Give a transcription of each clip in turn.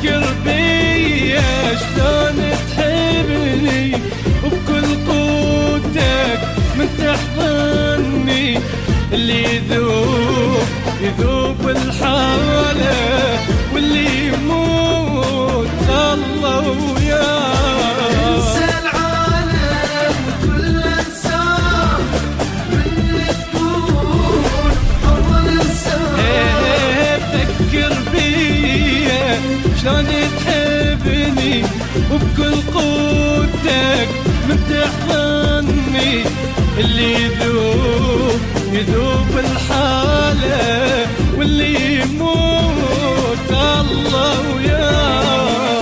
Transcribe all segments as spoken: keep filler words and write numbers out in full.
فكر بيا شلون تحبني وبكل قوتك من تحضني، اللي يذوب يذوب الحالة واللي يموت الله وياه. انسى العالم وكل انسان من تكون حر الانسان. ايه فكر بيا شلون تحبني وبكل قوتك من تحضني، اللي يذوب يذوب الحالة واللي يموت الله وياه.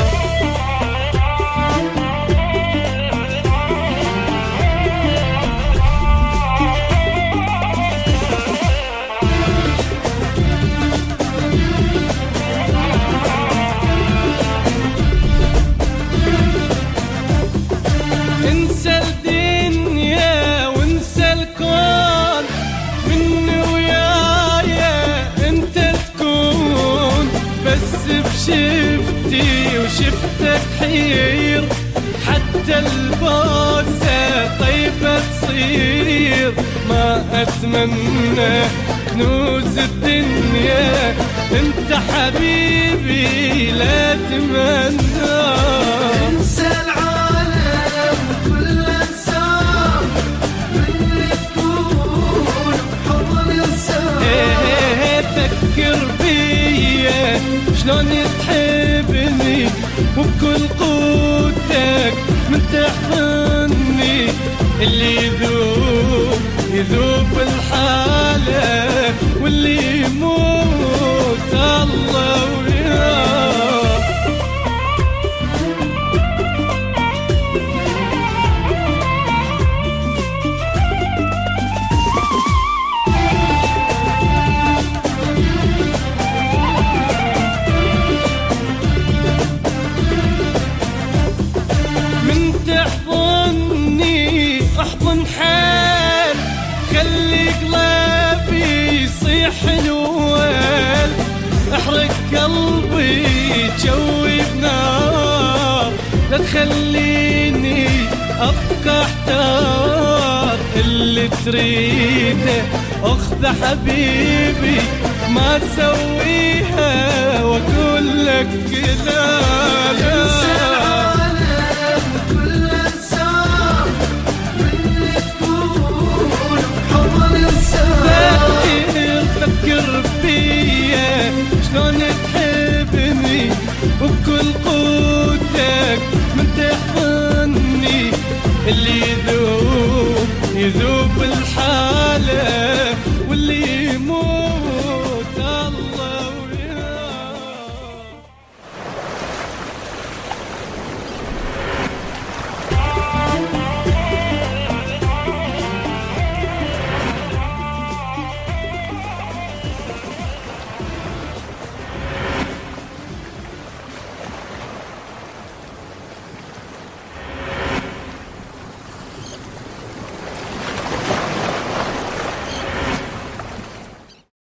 انسى الدنيا وانسى الكون، مني ويايا انت تكون، بس بشفتي وشفتك حير، حتى البوسة طيبة تصير، ما اتمنى كنوز الدنيا انت حبيبي لا تمنى. انسى العالم وكل انسان من تكون حر الانسان. ايه فكر بيا شلون تحبني وبكل قوتك من تحضني، اللي يذوب يذوب الحالة واللي يموت الله وياه. من تحضني احضن حال، خلي قلبي يصيح الوال، احرق قلبي جوي بنار، لا تخليني ابقى احتار، اللي تريده اخذ حبيبي ما سويها واقول لك لا لا.